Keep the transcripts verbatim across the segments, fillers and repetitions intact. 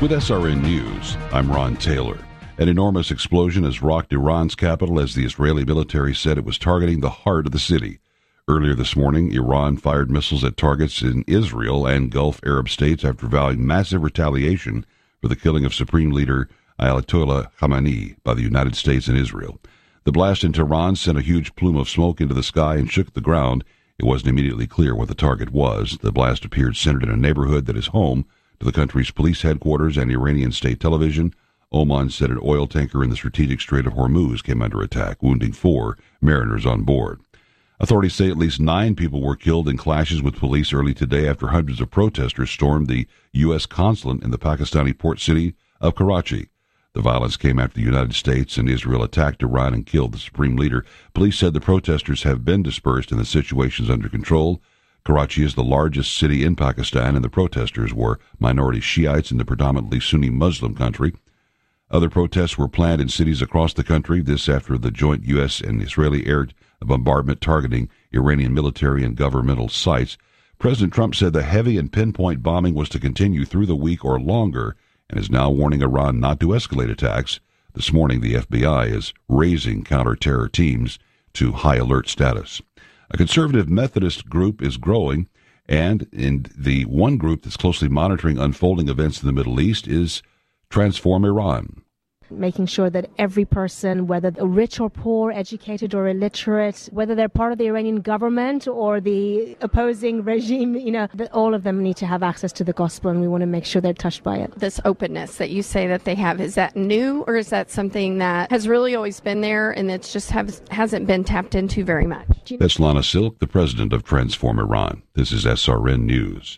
With S R N News, I'm Ron Taylor. An enormous explosion has rocked Iran's capital as the Israeli military said it was targeting the heart of the city. Earlier this morning, Iran fired missiles at targets in Israel and Gulf Arab states after vowing massive retaliation for the killing of Supreme Leader Ayatollah Khamenei by the United States and Israel. The blast in Tehran sent a huge plume of smoke into the sky and shook the ground. It wasn't immediately clear what the target was. The blast appeared centered in a neighborhood that is home to the country's police headquarters and Iranian state television. Oman said an oil tanker in the strategic Strait of Hormuz came under attack, wounding four mariners on board. Authorities say at least nine people were killed in clashes with police early today after hundreds of protesters stormed the U S consulate in the Pakistani port city of Karachi. The violence came after the United States and Israel attacked Iran and killed the supreme leader. Police said the protesters have been dispersed and the situation is under control. Karachi is the largest city in Pakistan, and the protesters were minority Shiites in the predominantly Sunni Muslim country. Other protests were planned in cities across the country, this after the joint U S and Israeli air bombardment targeting Iranian military and governmental sites. President Trump said the heavy and pinpoint bombing was to continue through the week or longer and is now warning Iran not to escalate attacks. This morning, the F B I is raising counter-terror teams to high alert status. A conservative Methodist group is growing, and in the one group that's closely monitoring unfolding events in the Middle East is Transform Iran. Making sure that every person, whether rich or poor, educated or illiterate, whether they're part of the Iranian government or the opposing regime, you know, that all of them need to have access to the gospel, and we want to make sure they're touched by it. This openness that you say that they have, is that new, or is that something that has really always been there and it's just have, hasn't been tapped into very much? That's Lana Silk, the president of Transform Iran. This is S R N News.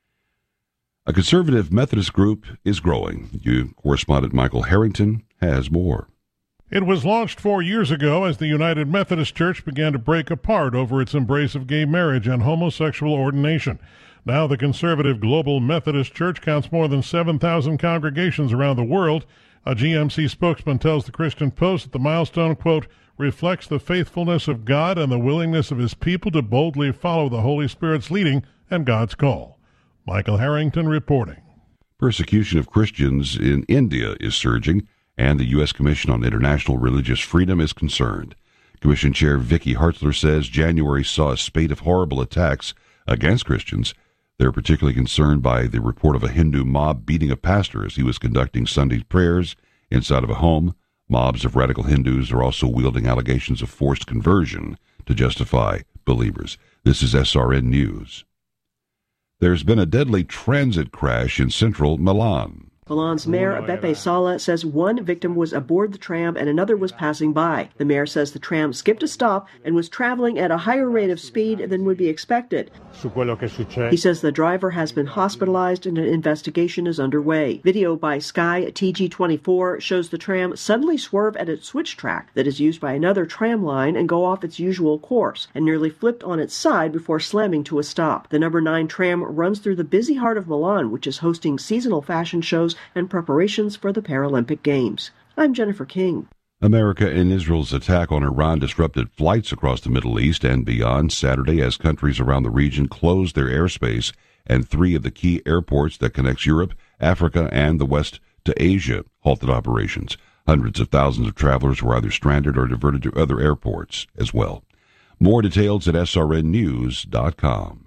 A conservative Methodist group is growing. You correspondent Michael Harrington has more. It was launched four years ago as the United Methodist Church began to break apart over its embrace of gay marriage and homosexual ordination. Now the conservative Global Methodist Church counts more than seven thousand congregations around the world. A G M C spokesman tells the Christian Post that the milestone, quote, reflects the faithfulness of God and the willingness of his people to boldly follow the Holy Spirit's leading and God's call. Michael Harrington reporting. Persecution of Christians in India is surging, and the U S Commission on International Religious Freedom is concerned. Commission Chair Vicky Hartzler says January saw a spate of horrible attacks against Christians. They're particularly concerned by the report of a Hindu mob beating a pastor as he was conducting Sunday prayers inside of a home. Mobs of radical Hindus are also wielding allegations of forced conversion to justify believers. This is S R N News. There's been a deadly transit crash in central Milan. Milan's mayor, Beppe Sala, says one victim was aboard the tram and another was passing by. The mayor says the tram skipped a stop and was traveling at a higher rate of speed than would be expected. He says the driver has been hospitalized and an investigation is underway. Video by Sky T G twenty-four shows the tram suddenly swerve at its switch track that is used by another tram line and go off its usual course, and nearly flipped on its side before slamming to a stop. The number nine tram runs through the busy heart of Milan, which is hosting seasonal fashion shows and preparations for the Paralympic Games. I'm Jennifer King. America and Israel's attack on Iran disrupted flights across the Middle East and beyond Saturday as countries around the region closed their airspace, and three of the key airports that connects Europe, Africa, and the West to Asia halted operations. Hundreds of thousands of travelers were either stranded or diverted to other airports as well. More details at S R N news dot com.